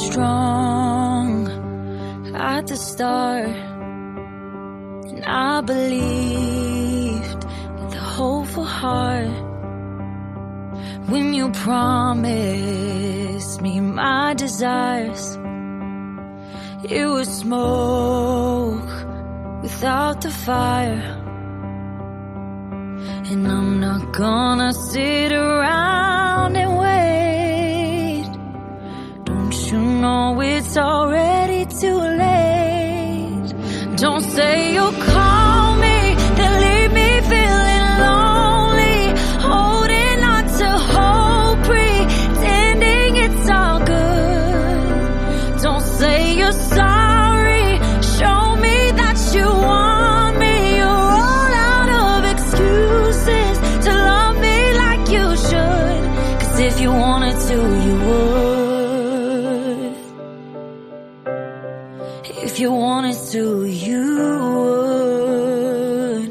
strong at the start, and I believed with a hopeful heart when you promised me my desires. It was smoke without the fire, and I'm not gonna sit around and wait. Don't you know it's already too late? Don't say you'll call me, then leave me feeling lonely, holding on to hope, pretending it's all good. Don't say you're sorry, show me that you want me. You're all out of excuses to love me like you should, 'cause if you wanted to, you would. If you wanted to, you would.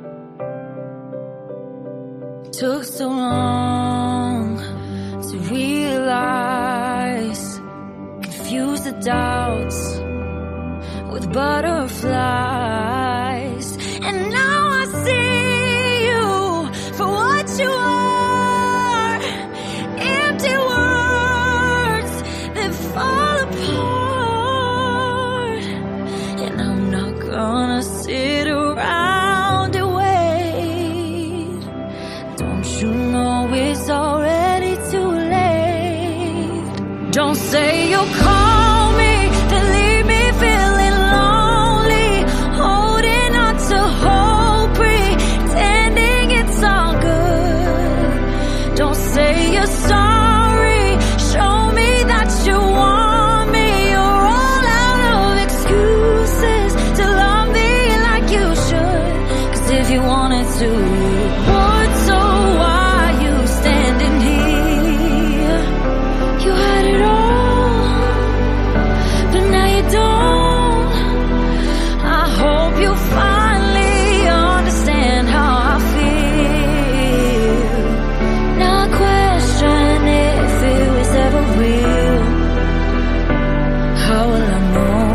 Took so long to realize, confuse the doubts with butterflies, and now I see you for what you are. Empty words that fall apart, and I'm not gonna sit around and wait. Don't you know it's already too late? Don't say you'll call me, then leave me feeling lonely, holding on to hope, pretending it's all good. Don't say you're sorry, show me that you want me. You're all out of excuses to love me like you should, 'cause if you wanted to, you would. So why you standing here? You had it all, but now you don't. I hope you finally understand how I feel. Now I question if it was ever real. How will I know?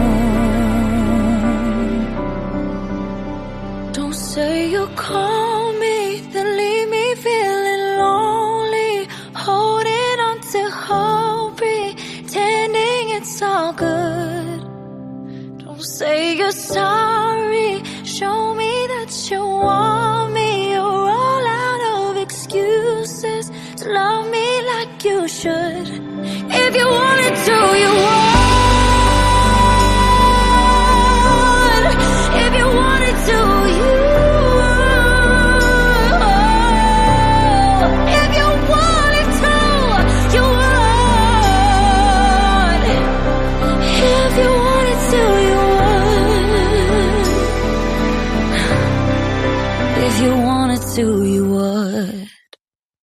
Don't say you'll call me, then leave me feeling lonely, holding on to hope, pretending it's all good. Don't say you're sorry, show me that you want me. You're all out of excuses to love me like you should. If you wanted to, you would.